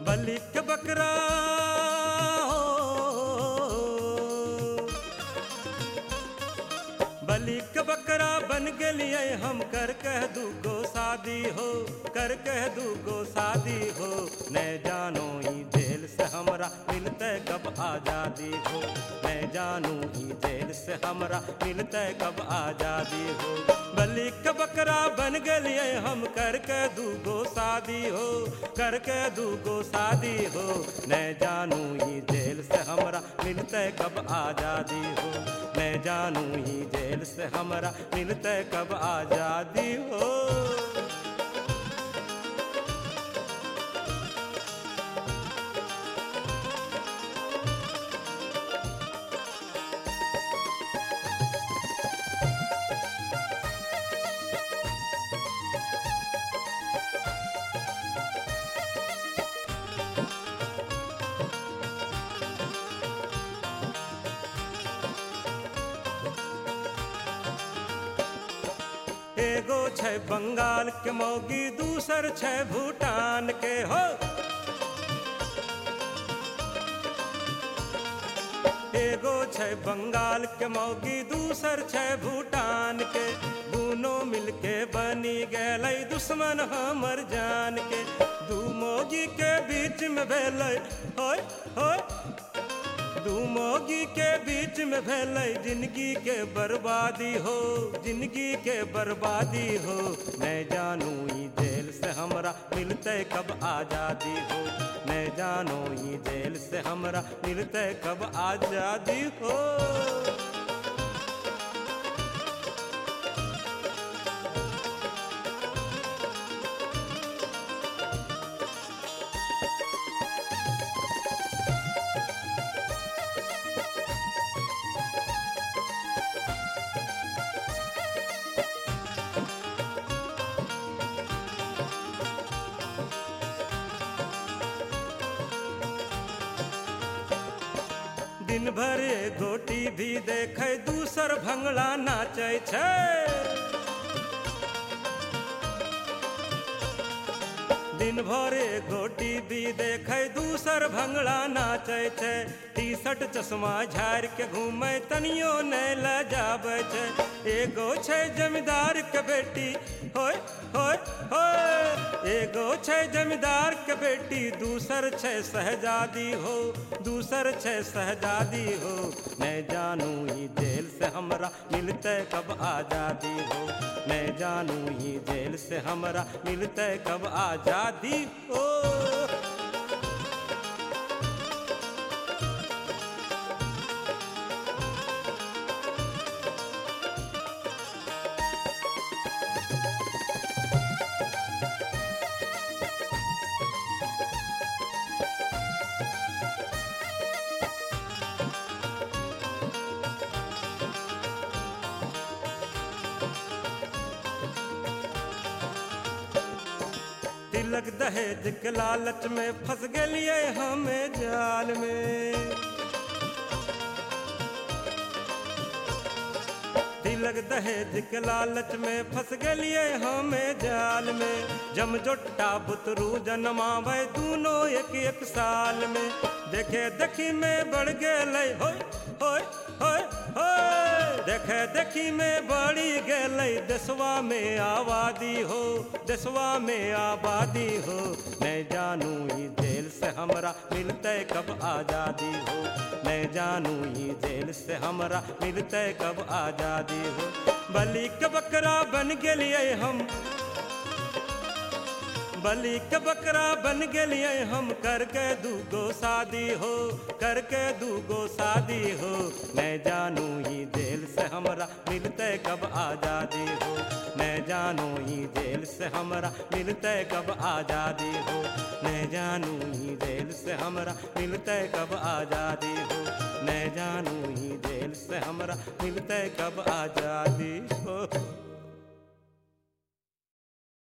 बलि के बकरा हो, बलि के बकरा बन गेलिए हम, कर कह दूगो शादी हो, कर कह दूगो शादी हो। न जानो ई जेल से हमरा मिलते कब आजादी हो, न जानू ई जेल से हमरा मिलते कब आजादी हो। बलि के बकरा बन गेलिए हम, कर के दूगो शादी हो, कर के दूगो शादी हो। न जानू ई जेल से हमरा मिलते कब आजादी हो, न जानू ई जेल से हमरा मिलते कब आजादी हो। एगो छै बंगाल के मौगी, दूसर छै भूटान के हो। एगो छै बंगाल के मौगी, दूसर छै भूटान के। दूनो मिलके बनी गेलै दुश्मन हमर जान के। दू मौगी के बीच में भेलै होय होय, दू मौगी के बीच में भेलै जिंदगी के बर्बादी हो, जिंदगी के बर्बादी हो। मैं जानू ई जेल से हमरा मिलते कब आजादी हो, मैं जानू ई जेल से हमरा मिलते कब आजादी हो। दिन भर एगो टीवी देखे, दूसर भंगड़ा नाचे छै। दिन भर एगो टीवी देखे, दूसर भंगड़ा नाचे छै। टी-शर्ट चश्मा झाड़ के घूमे, तनियो नहीं लजाबे छै। एगो छै जमींदार के बेटी होय होय होय, एगो छै जमींदार के बेटी, दूसर छै शहजादी हो, दूसर छै शहजादी हो। मैं जानू ई जेल से हमरा मिलते कब आजादी हो, मैं जानू ई जेल से हमरा मिलते कब आजादी हो। तिलक दहेज के लालच में फंस गेलिए हमें जाल में। तिलक दहेज के लालच में फंस गेलिए हमें जाल में। जमजोटा बुतरू जनमावे दूनो एक एक साल में। देखे देखी में बढ़ गेलै होय होय होय होय, देखे देखी में बढ़ी गेलै देशवा में आबादी हो, देशवा में आबादी हो। मैं जानू ई जेल से हमरा मिलते कब आजादी हो, मैं जानू ई जेल से हमरा मिलते कब आजादी हो। बलि के बकरा बन गेलिए हम, बलि के बकरा बन गेलिए हम, करके दूगो शादी हो, करके दूगो शादी हो। मैं जानू ई जेल से हमरा मिलते कब आजादी हो, मैं जानू ई जेल से हमरा मिलते कब आजादी हो, मैं जानू ई जेल से हमरा मिलते कब आजादी हो, मैं जानू ई जेल से हमरा मिलते कब आजादी हो।